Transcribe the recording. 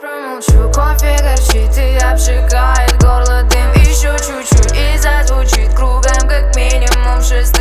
промолчу, кофе горчит и обжигает горло дым. Еще чуть-чуть и зазвучит кругом как минимум 6.